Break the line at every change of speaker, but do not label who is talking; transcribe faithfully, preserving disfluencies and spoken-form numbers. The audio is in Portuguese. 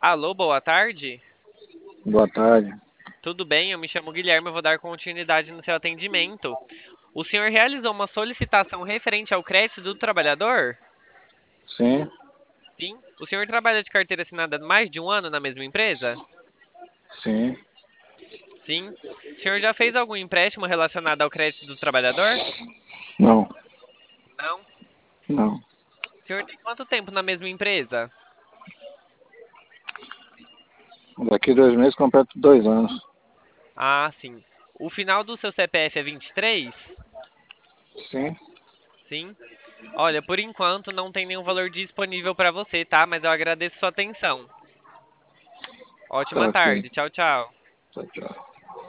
Alô, boa tarde.
Boa tarde.
Tudo bem? Eu me chamo Guilherme, eu vou dar continuidade no seu atendimento. O senhor realizou uma solicitação referente ao crédito do trabalhador?
Sim,
Sim. O senhor trabalha de carteira assinada há mais de um ano na mesma empresa?
sim.
Sim. O senhor já fez algum empréstimo relacionado ao crédito do trabalhador?
Não,
Não.
não.
O senhor tem quanto tempo na mesma empresa?
Daqui dois meses completo dois anos.
Ah, sim. O final do seu C P F é vinte e três?
Sim,
Sim. Olha, por enquanto não tem nenhum valor disponível para você, tá? Mas eu agradeço sua atenção. Ótima
tá ok.
tarde. Tchau, tchau.
Tchau, tchau.